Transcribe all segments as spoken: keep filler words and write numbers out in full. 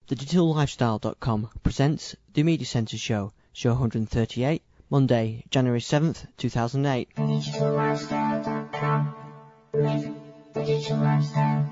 The Digital Lifestyle dot com presents the Media Centre Show, show one hundred thirty-eight, Monday, January seventh, two thousand eight. The Digital Lifestyle dot com. Live the digital lifestyle.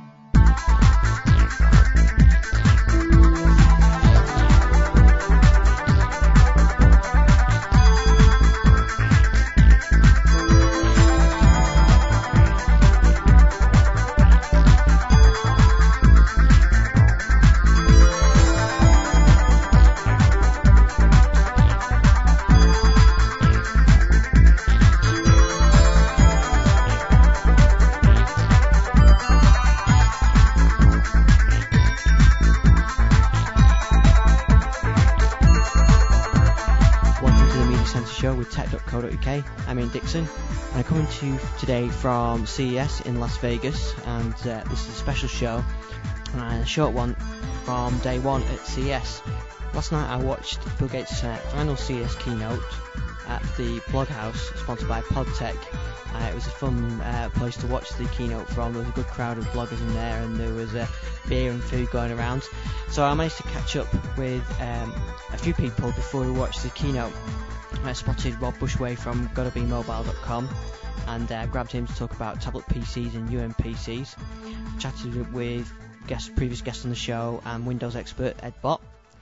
With tech dot co dot U K. I'm Ian Dixon, and I'm coming to you today from C E S in Las Vegas, and uh, this is a special show and a short one from day one at C E S. Last night I watched Bill Gates' uh, final C E S keynote at the Blog House, sponsored by PodTech. Uh, it was a fun uh, place to watch the keynote from. There was a good crowd of bloggers in there, and there was uh, beer and food going around. So I managed to catch up with um, a few people before we watched the keynote. I spotted Rob Bushway from gotta be mobile dot com and uh, grabbed him to talk about tablet P Cs and U M P Cs. Chatted with guest, previous guests on the show and Windows expert Ed Bott.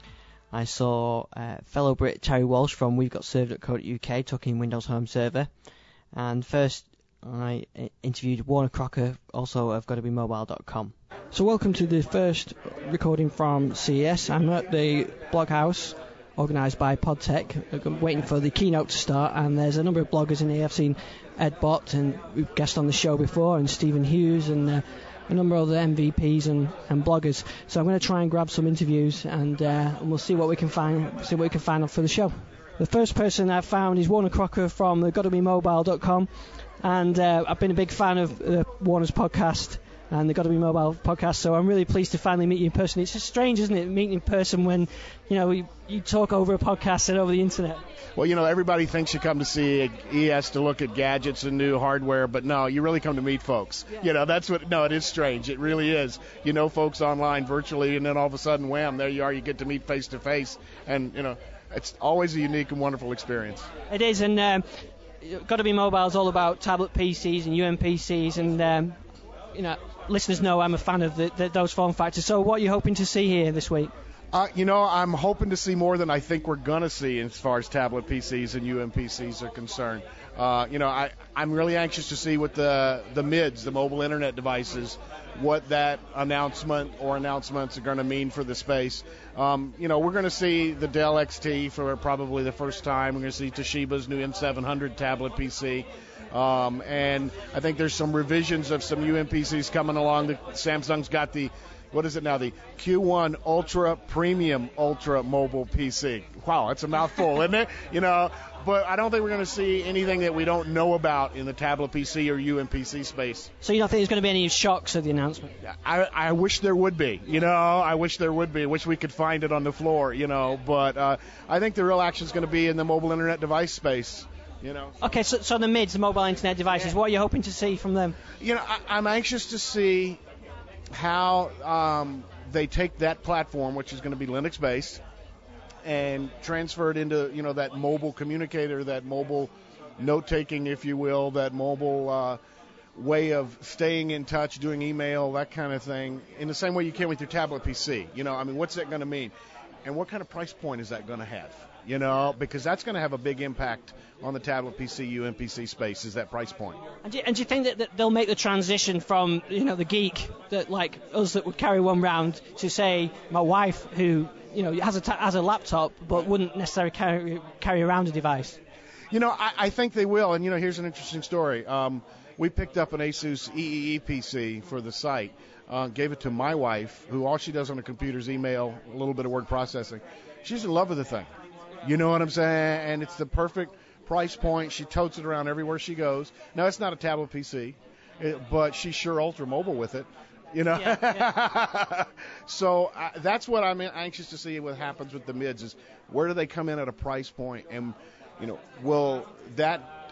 I saw uh, fellow Brit Terry Walsh from we've got server dot co dot U K talking Windows Home Server. And first I interviewed Warner Crocker, also of gotta be mobile dot com. So welcome to the first recording from C E S. I'm at the Blog House, organised by PodTech. I'm waiting for the keynote to start, and there's a number of bloggers in here. I've seen Ed Bott, and we've guested on the show before, and Stephen Hughes, and uh, a number of other M V Ps and, and bloggers. So I'm going to try and grab some interviews, and, uh, and we'll see what we can find. See what we can find for the show. The first person I've found is Warner Crocker from the gotta be mobile dot com, and uh, I've been a big fan of uh, Warner's podcast and the Gotta Be Mobile podcast, so I'm really pleased to finally meet you in person. It's just strange, isn't it, meeting in person when, you know, you, you talk over a podcast and over the internet. Well, you know, everybody thinks you come to see E S to look at gadgets and new hardware, but no, you really come to meet folks. Yeah. You know, that's what, no, it is strange. It really is. You know folks online virtually, and then all of a sudden, wham, there you are, you get to meet face to face, and, you know, it's always a unique and wonderful experience. It is, and um, Gotta Be Mobile is all about tablet P Cs and U M P Cs, and, um, you know, listeners know I'm a fan of the, the, those form factors. So what are you hoping to see here this week? Uh, you know, I'm hoping to see more than I think we're going to see as far as tablet P Cs and U M P Cs are concerned. Uh, you know, I, I'm really anxious to see what the, the M I Ds, the mobile internet devices, what that announcement or announcements are going to mean for the space. Um, you know, we're going to see the Dell X T for probably the first time. We're going to see Toshiba's new M seven hundred tablet P C. Um, and I think there's some revisions of some U M P Cs coming along. The, Samsung's got the, what is it now, the Q one Ultra Premium Ultra Mobile P C. Wow, that's a mouthful, isn't it? You know, but I don't think we're going to see anything that we don't know about in the tablet P C or U M P C space. So you don't think there's going to be any shocks of the announcement? I, I wish there would be. You know, I wish there would be. I wish we could find it on the floor, you know. But uh, I think the real action is going to be in the mobile internet device space. You know. Okay, so, so the M I Ds, the mobile internet devices, yeah. What are you hoping to see from them? You know, I, I'm anxious to see how um, they take that platform, which is going to be Linux-based, and transfer it into, you know, that mobile communicator, that mobile note-taking, if you will, that mobile uh, way of staying in touch, doing email, that kind of thing, in the same way you can with your tablet P C. You know, I mean, what's that going to mean? And what kind of price point is that going to have? You know, because that's going to have a big impact on the tablet P C, U M P C space, is that price point. And do, you, and do you think that, that they'll make the transition from, you know, the geek that like us that would carry one round to, say, my wife who, you know, has a, ta- has a laptop but wouldn't necessarily carry, carry around a device? You know, I, I think they will. And, you know, here's an interesting story. Um, we picked up an Asus E E E P C for the site, uh, gave it to my wife, who all she does on her computer is email, a little bit of word processing. She's in love with the thing. You know what I'm saying? And it's the perfect price point. She totes it around everywhere she goes. Now, it's not a tablet P C, it, but she's sure ultra mobile with it. You know? Yeah, yeah. So uh, that's what I'm anxious to see what happens with the M I Ds is where do they come in at a price point? And, you know, will that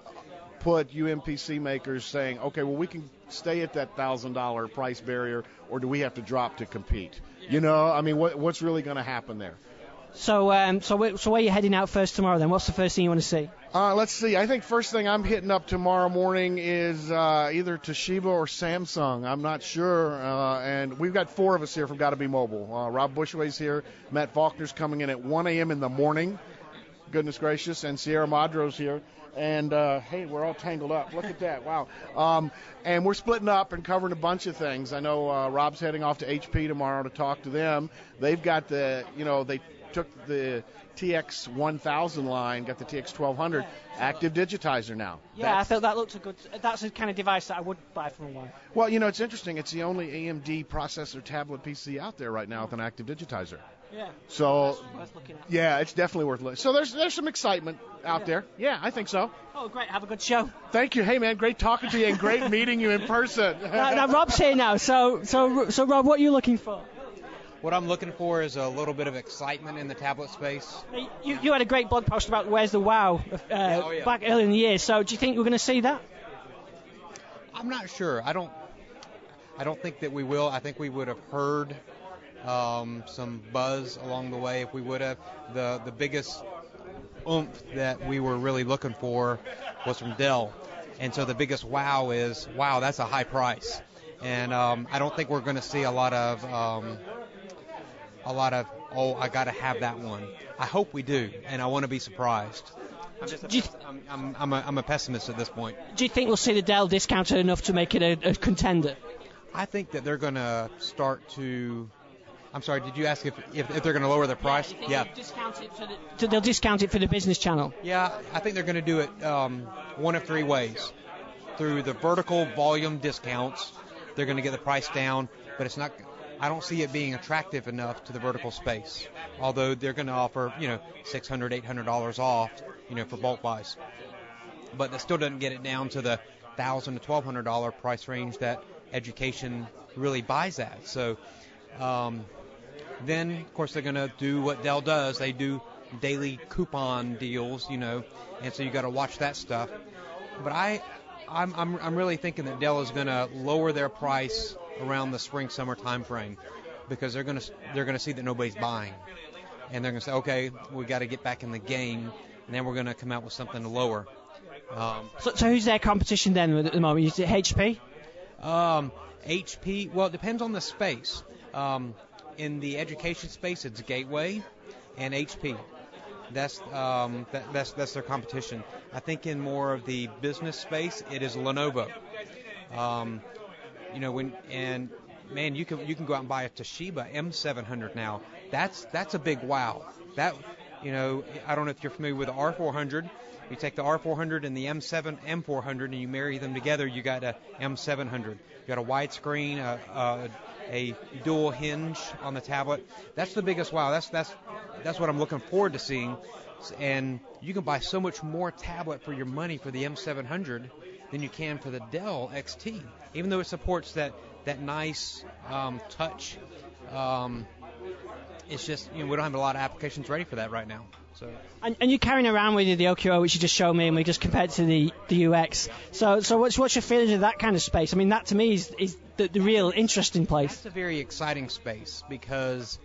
put U M P C makers saying, okay, well, we can stay at that one thousand dollars price barrier, or do we have to drop to compete? You know, I mean, what, what's really going to happen there? So, um, so, where, so where are you heading out first tomorrow then? What's the first thing you want to see? Uh, let's see. I think first thing I'm hitting up tomorrow morning is uh, either Toshiba or Samsung. I'm not sure. Uh, and we've got four of us here from Gotta Be Mobile. Uh, Rob Bushway's here. Matt Faulkner's coming in at one a.m. in the morning. Goodness gracious. And Sierra Madro's here. And, uh, hey, we're all tangled up. Look at that. Wow. Um, and we're splitting up and covering a bunch of things. I know uh, Rob's heading off to H P tomorrow to talk to them. They've got the, you know, they took the T X one thousand line, got the T X twelve hundred, active digitizer now. Yeah, that's, I thought that looked a good. That's the kind of device that I would buy from one. Well, you know, it's interesting. It's the only A M D processor tablet P C out there right now with an active digitizer. Yeah. So, worth looking at. Yeah, it's definitely worth looking. So there's there's some excitement out yeah. there. Yeah, I think so. Oh, great. Have a good show. Thank you. Hey, man, great talking to you and great meeting you in person. now, now, Rob's here now. So, so, so, Rob, what are you looking for? What I'm looking for is a little bit of excitement in the tablet space. You, you had a great blog post about Where's the Wow uh, yeah, oh, yeah. back early in the year. So, do you think we're going to see that? I'm not sure. I don't. I don't think that we will. I think we would have heard um, some buzz along the way if we would have. The the biggest oomph that we were really looking for was from Dell, and so the biggest wow is wow. That's a high price, and um, I don't think we're going to see a lot of. Um, A lot of, oh, I got to have that one. I hope we do, and I want to be surprised. I'm, just a, th- I'm, I'm, I'm, a, I'm a pessimist at this point. Do you think we'll see the Dell discounted enough to make it a, a contender? I think that they're going to start to. I'm sorry, did you ask if, if, if they're going to lower their price? Yeah. They'll discount it for the, they'll discount it for the business channel. Yeah, I think they're going to do it um, one of three ways. Through the vertical volume discounts, they're going to get the price down, but it's not. I don't see it being attractive enough to the vertical space, although they're going to offer, you know, six hundred dollars, eight hundred dollars off, you know, for bulk buys. But that still doesn't get it down to the one thousand dollars to twelve hundred dollars price range that education really buys at. So um, then, of course, they're going to do what Dell does. They do daily coupon deals, you know, and so you got to watch that stuff. But I, I'm, I'm, I'm really thinking that Dell is going to lower their price around the spring summer time frame because they're going to they're going to see that nobody's buying, and they're going to say, okay, we got to get back in the game, and then we're going to come out with something lower. Um, so, so who's their competition then at the moment? Is it H P? Um, H P. Well, it depends on the space. Um, in the education space, it's Gateway and H P. That's um, that, that's that's their competition. I think in more of the business space, it is Lenovo. Um, You know, when and man, you can you can go out and buy a Toshiba M seven hundred now. That's that's a big wow. That you know, I don't know if you're familiar with the R four hundred. You take the R four hundred and the M seven M four hundred and you marry them together, you got a M seven hundred. You got a widescreen, a, a a dual hinge on the tablet. That's the biggest wow. That's that's that's what I'm looking forward to seeing. And you can buy so much more tablet for your money for the M seven hundred than you can for the Dell X T, even though it supports that that nice um, touch. Um, it's just, you know, we don't have a lot of applications ready for that right now. So. And, and you're carrying around with you the O Q O, which you just showed me, and we just compared to the, the U X. So so what's what's your feelings of that kind of space? I mean, that to me is is the, the real interesting place. That's a very exciting space because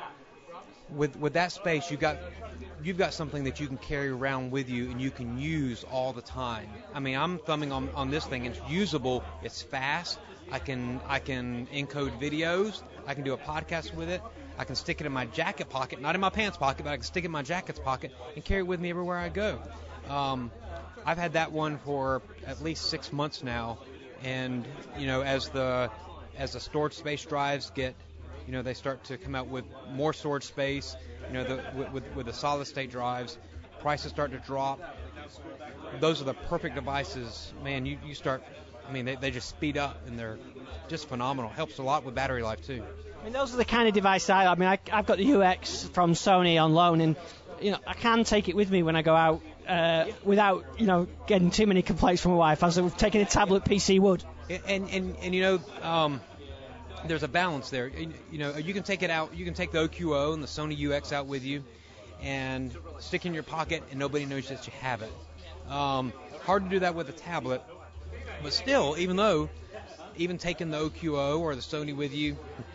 with with that space, you got you've got something that you can carry around with you and you can use all the time. I mean, I'm thumbing on, on this thing. It's usable. It's fast. I can I can encode videos. I can do a podcast with it. I can stick it in my jacket pocket, not in my pants pocket, but I can stick it in my jacket's pocket and carry it with me everywhere I go. Um, I've had that one for at least six months now, and you know, as the as the storage space drives get, you know, they start to come out with more storage space. You know, the, with, with with the solid state drives, prices start to drop. Those are the perfect devices, man. You you start, I mean, they they just speed up and they're just phenomenal. Helps a lot with battery life too. I mean, those are the kind of devices I. I mean, I, I've got the U X from Sony on loan, and you know, I can take it with me when I go out uh, without, you know, getting too many complaints from my wife, as if taking a tablet P C would. And and and you know, um, there's a balance there. You know, you can take it out. You can take the O Q O and the Sony U X out with you, and stick it in your pocket, and nobody knows that you have it. Um, hard to do that with a tablet, but still, even though, even taking the O Q O or the Sony with you,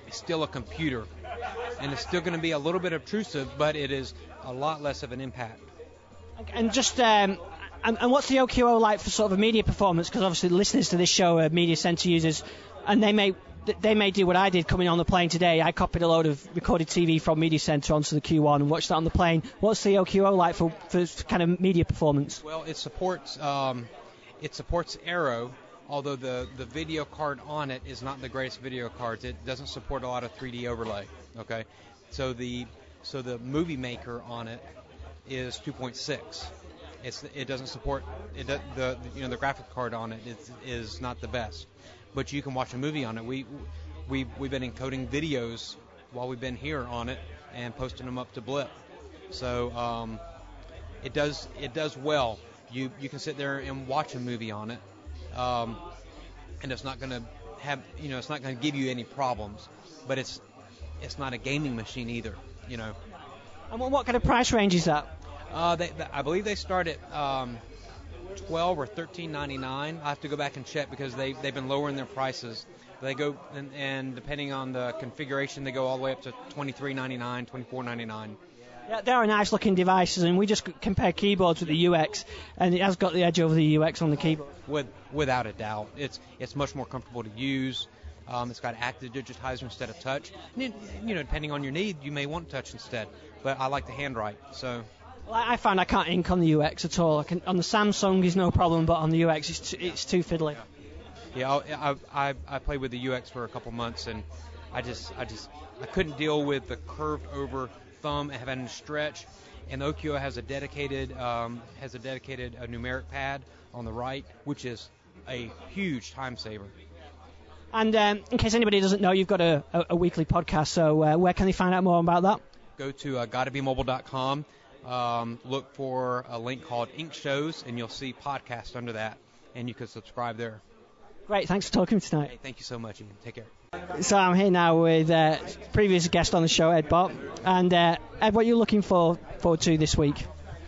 is still a computer, and it's still going to be a little bit obtrusive, but it is a lot less of an impact. And just um, and, and what's the O Q O like for sort of a media performance? Because obviously the listeners to this show are media center users, and they may they may do what I did coming on the plane today. I copied a load of recorded T V from Media Center onto the Q one and watched that on the plane. What's the O Q O like for, for kind of media performance? Well, it supports um, it supports Aero, although the, the video card on it is not the greatest video cards. It doesn't support a lot of three D overlay. Okay, so the so the Movie Maker on it is two point six. It's it doesn't support it. The, the you know the graphic card on it is is not the best, but you can watch a movie on it. We we we've been encoding videos while we've been here on it and posting them up to Blip. So um, it does it does well. You you can sit there and watch a movie on it, um, and it's not going to have you know it's not going to give you any problems. But it's it's not a gaming machine either. You know. And what kind of price range is that? Uh, they, they, I believe they start at um, twelve or thirteen ninety-nine. I have to go back and check because they they've been lowering their prices. They go and, and depending on the configuration, they go all the way up to twenty-three ninety-nine, twenty-four ninety-nine. Yeah, they're nice looking devices, and we just compare keyboards with the U X, and it has got the edge over the U X on the keyboard. With without a doubt, it's it's much more comfortable to use. Um, it's got active digitizer instead of touch. And it, you know, depending on your need, you may want touch instead. But I like to handwrite, so. Well, I found I can't ink on the U X at all. I can, on the Samsung is no problem, but on the U X it's too, it's too fiddly. Yeah, I, I I played with the U X for a couple months, and I just I just I couldn't deal with the curved over thumb and having to stretch. And the O Q O has a dedicated um, has a dedicated uh, numeric pad on the right, which is a huge time saver. And um, in case anybody doesn't know, you've got a, a, a weekly podcast. So uh, where can they find out more about that? Go to uh, gotta be mobile dot com. Um, look for a link called Ink Shows, and you'll see podcast under that, and you can subscribe there. Great, thanks for talking tonight. Hey, thank you so much, Ian. Take care. So I'm here now with uh, previous guest on the show, Ed Bott. And uh, Ed, what are you looking for forward to this week?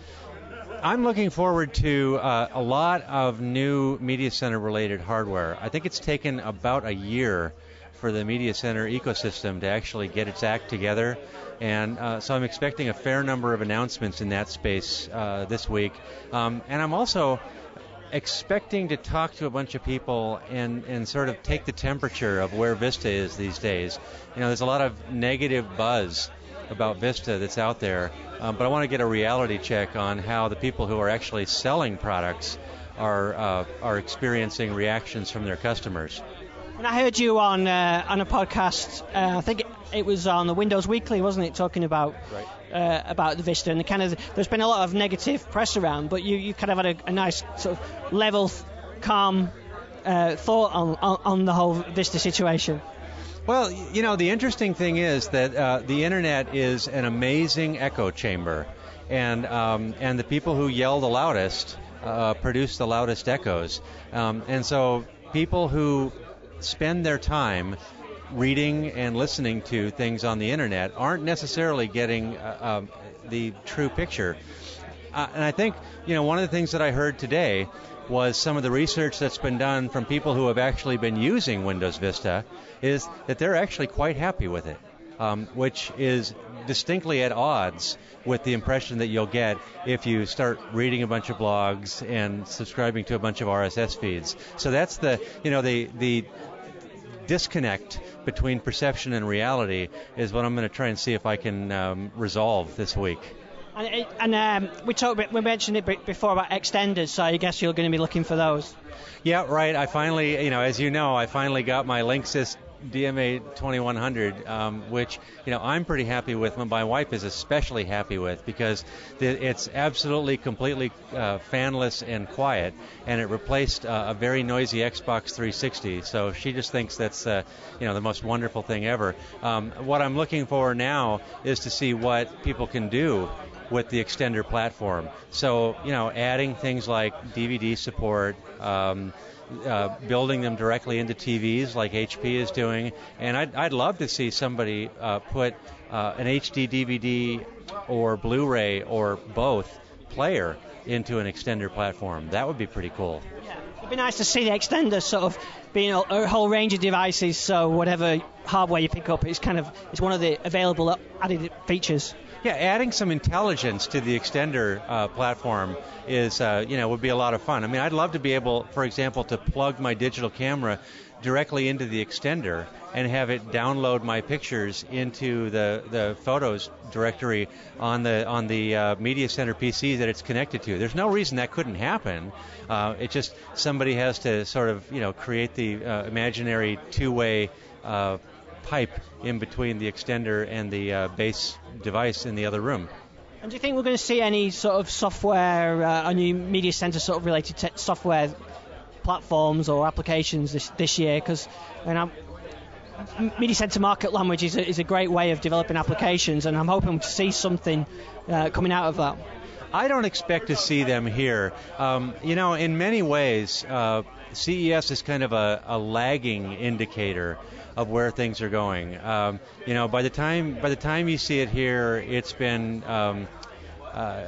I'm looking forward to uh, a lot of new Media Center related hardware. I think it's taken about a year for the Media Center ecosystem to actually get its act together. And uh, so I'm expecting a fair number of announcements in that space uh, this week. Um, and I'm also expecting to talk to a bunch of people and, and sort of take the temperature of where Vista is these days. You know, there's a lot of negative buzz about Vista that's out there, um, but I want to get a reality check on how the people who are actually selling products are uh, are experiencing reactions from their customers. And I heard you on uh, on a podcast. Uh, I think it, it was on the Windows Weekly, wasn't it? Talking about right. uh, about the Vista and the kind of there's been a lot of negative press around, but you, you kind of had a, a nice sort of level, calm uh, thought on, on on the whole Vista situation. Well, you know, the interesting thing is that uh, the internet is an amazing echo chamber, and um, and the people who yell the loudest uh, produce the loudest echoes, um, and so people who spend their time reading and listening to things on the internet aren't necessarily getting uh, uh, the true picture. Uh, and I think, you know, one of the things that I heard today was some of the research that's been done from people who have actually been using Windows Vista is that they're actually quite happy with it, um, which is distinctly at odds with the impression that you'll get if you start reading a bunch of blogs and subscribing to a bunch of R S S feeds. So that's the, you know, the the disconnect between perception and reality is what I'm going to try and see if I can um, resolve this week. And, and um, we talked, we mentioned it before about extenders, so I guess you're going to be looking for those. Yeah, right. I finally, you know, as you know, I finally got my Linksys D M A twenty-one hundred, um, which, you know, I'm pretty happy with. My wife is especially happy with because it's absolutely, completely uh, fanless and quiet, and it replaced uh, a very noisy Xbox three sixty. So she just thinks that's, uh, you know, the most wonderful thing ever. Um, what I'm looking for now is to see what people can do with the extender platform. So, you know, adding things like D V D support, um, uh, building them directly into T Vs like H P is doing, and I'd, I'd love to see somebody uh, put uh, an H D D V D or Blu-ray or both player into an extender platform. That would be pretty cool. Yeah. be nice to see the extender sort of being a, a whole range of devices, so whatever hardware you pick up, it's kind of it's one of the available added features. Yeah, adding some intelligence to the extender uh, platform is, uh, you know, would be a lot of fun. I mean, I'd love to be able, for example, to plug my digital camera directly into the extender and have it download my pictures into the, the photos directory on the on the uh, Media Center P C that it's connected to. There's no reason that couldn't happen. Uh, it just somebody has to sort of, you know, create the uh, imaginary two-way uh, pipe in between the extender and the uh, base device in the other room. And do you think we're going to see any sort of software, uh, a new Media Center sort of related te- software platforms or applications this this year? Because you know, Media Center Market Language is a, is a great way of developing applications, and I'm hoping to see something uh, coming out of that. I don't expect to see them here. Um, you know, in many ways, uh, C E S is kind of a, a lagging indicator of where things are going. Um, you know, by the time by the time you see it here, it's been um, uh,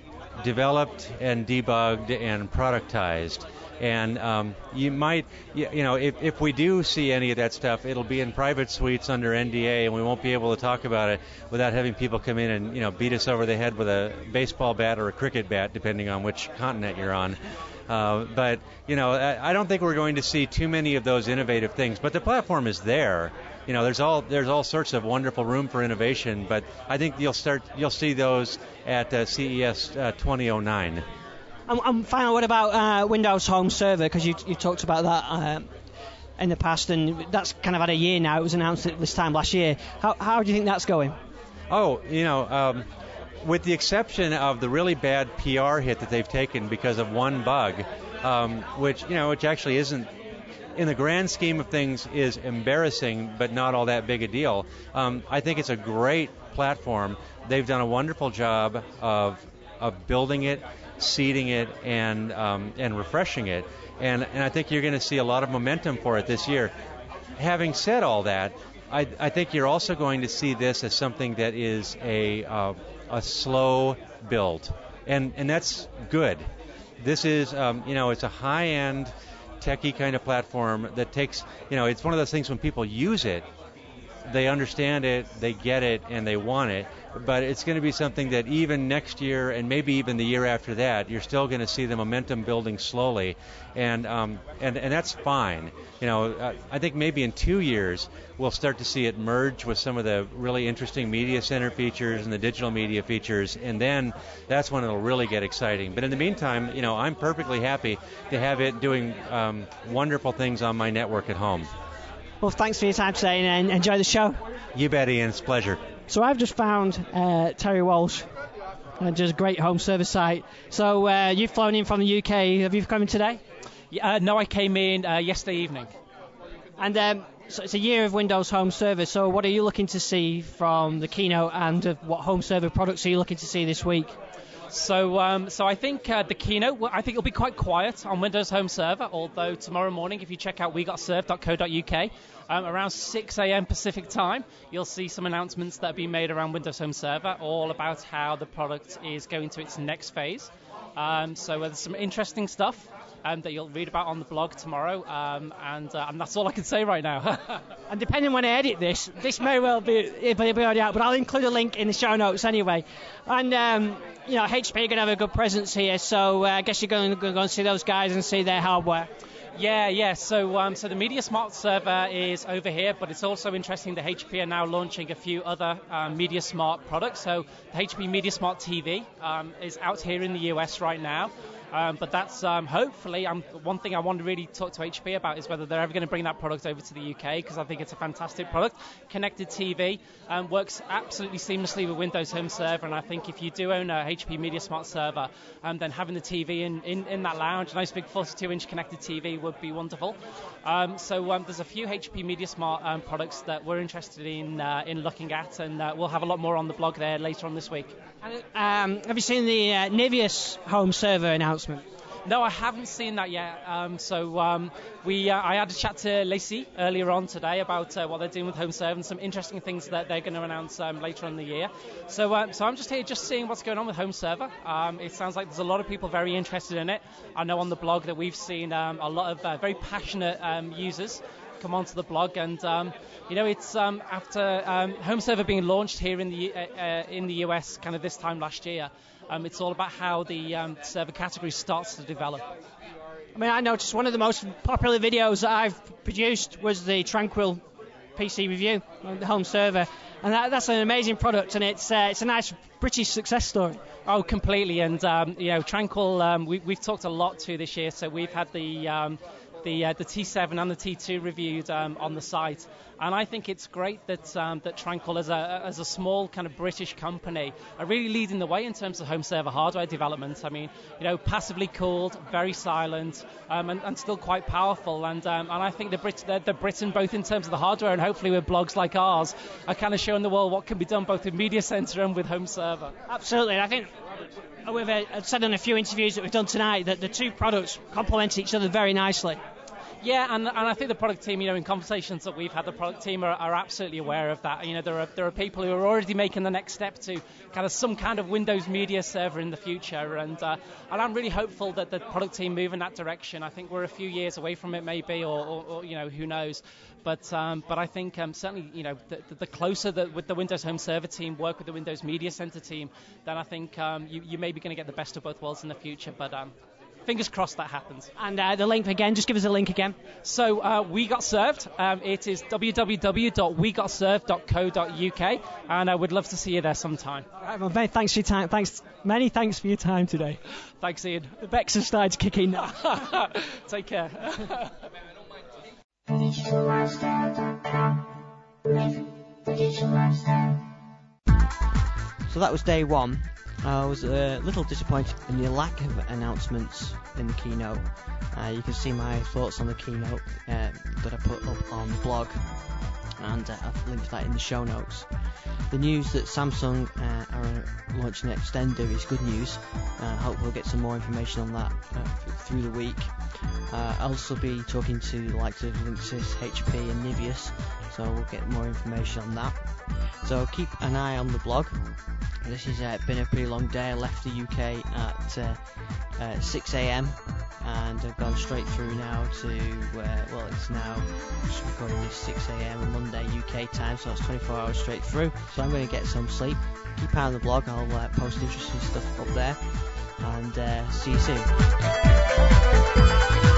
developed and debugged and productized. And um, you might, you, you know, if, if we do see any of that stuff, it'll be in private suites under N D A, and we won't be able to talk about it without having people come in and, you know, beat us over the head with a baseball bat or a cricket bat, depending on which continent you're on. Uh, but, you know, I, I don't think we're going to see too many of those innovative things. But the platform is there. You know, there's all there's all sorts of wonderful room for innovation. But I think you'll start you'll see those at uh, C E S uh, twenty oh nine. And, and finally, what about uh, Windows Home Server? Because you you talked about that uh, in the past, and that's kind of had a year now. It was announced at this time last year. How how do you think that's going? Oh, you know, um, with the exception of the really bad P R hit that they've taken because of one bug, um, which you know, which actually isn't, in the grand scheme of things, is embarrassing, but not all that big a deal. Um, I think it's a great platform. They've done a wonderful job of of building it, seeding it, and um, and refreshing it, and and I think you're going to see a lot of momentum for it this year. Having said all that, I, I think you're also going to see this as something that is a uh, a slow build, and and that's good. This is um, you know it's a high-end, techie kind of platform that takes you know it's one of those things when people use it, they understand it, they get it, and they want it. But it's going to be something that even next year and maybe even the year after that, you're still going to see the momentum building slowly, and um, and and that's fine. You know, I think maybe in two years we'll start to see it merge with some of the really interesting Media Center features and the digital media features, and then that's when it'll really get exciting. But in the meantime, you know, I'm perfectly happy to have it doing um, wonderful things on my network at home. Well, thanks for your time today, and enjoy the show. You bet, Ian. It's a pleasure. So I've just found uh, Terry Walsh, uh, just a great home service site. So uh, you've flown in from the U K. Have you come in today? Yeah, uh, no, I came in uh, yesterday evening. And um, so it's a year of Windows Home Server. So what are you looking to see from the keynote, and uh, what home server products are you looking to see this week? So, um, so I think uh, the keynote, I think it'll be quite quiet on Windows Home Server, although tomorrow morning, if you check out we got served dot co dot U K, um, around six a.m. Pacific time, you'll see some announcements that are being made around Windows Home Server, all about how the product is going to its next phase. Um, so uh, there's some interesting stuff um, that you'll read about on the blog tomorrow, um, and, uh, and that's all I can say right now. And depending when I edit this, this may well be, it'll be already out, but I'll include a link in the show notes anyway. And um, you know, H P are going to have a good presence here, so uh, I guess you're going to go and see those guys and see their hardware. Yeah, yeah. So, um, so the Media Smart server is over here, but it's also interesting that H P are now launching a few other um, Media Smart products. So, the H P Media Smart T V um, is out here in the U S right now. Um, but that's um, hopefully um, one thing I want to really talk to H P about is whether they're ever going to bring that product over to the U K, because I think it's a fantastic product. Connected T V um, works absolutely seamlessly with Windows Home Server, and I think if you do own a H P Media Smart server, um, then having the T V in, in, in that lounge, a nice big forty-two inch connected T V would be wonderful. Um, so um, there's a few H P Media Smart um, products that we're interested in uh, in looking at, and uh, we'll have a lot more on the blog there later on this week. Um, have you seen the uh, Niveus Home Server announcement? No, I haven't seen that yet. Um, so um, we, uh, I had a chat to Lacey earlier on today about uh, what they're doing with HomeServe and some interesting things that they're going to announce um, later in the year. So, uh, so I'm just here, just seeing what's going on with HomeServer. Um, it sounds like there's a lot of people very interested in it. I know on the blog that we've seen um, a lot of uh, very passionate um, users come onto the blog, and um, you know, it's um, after um, HomeServer being launched here in the uh, uh, in the U S kind of this time last year. Um, it's all about how the um, server category starts to develop. I mean, I noticed one of the most popular videos that I've produced was the Tranquil P C review on the home server, and that, that's an amazing product, and it's uh, it's a nice British success story. Oh, completely, and um, you know, Tranquil, um, we, we've talked a lot to this year, so we've had the um, the uh, the T seven and the T two reviewed um, on the site, and I think it's great that um, that Tranquil as a as a small kind of British company are really leading the way in terms of home server hardware development. I mean, you know, passively cooled, very silent, um, and, and still quite powerful, and um, and I think the Brit the, the Britain, both in terms of the hardware and hopefully with blogs like ours, are kind of showing the world what can be done both with Media Center and with home server. Absolutely, I think we've uh, said in a few interviews that we've done tonight that the two products complement each other very nicely. Yeah, and, and I think the product team, you know, in conversations that we've had, the product team are, are absolutely aware of that. You know, there are there are people who are already making the next step to kind of some kind of Windows Media Server in the future, and uh, and I'm really hopeful that the product team move in that direction. I think we're a few years away from it, maybe, or, or, or you know, who knows. But um, but I think um, certainly, you know, the, the closer that with the Windows Home Server team work with the Windows Media Center team, then I think um, you you may be going to get the best of both worlds in the future. But um, fingers crossed that happens. And uh, the link again, just give us a link again. So uh, We Got Served. Um, it is w w w dot we got served dot co dot u k, and I would love to see you there sometime. All right, well, many thanks for your time. Thanks, many thanks for your time today. Thanks, Ian. The Bex have started to kick in now. Take care. digital lifestyle dot com. Live the digital lifestyle. So that was day one. I was a little disappointed in the lack of announcements in the keynote. Uh, you can see my thoughts on the keynote uh, that I put up on the blog, and uh, I've linked that in the show notes. The news that Samsung uh, are launching an extender is good news. I uh, hope we'll get some more information on that uh, through the week. Uh, I'll also be talking to the likes of Linksys, H P and Niveus, so we'll get more information on that. So keep an eye on the blog. This has uh, been a pretty long day. I left the U K at uh, uh, six a m and I've gone straight through now to, uh, well, it's now, just recording this six a m on Monday U K time, so it's twenty-four hours straight through. So I'm going to get some sleep. Keep an eye on the blog. I'll uh, post interesting stuff up there, and uh, see you soon.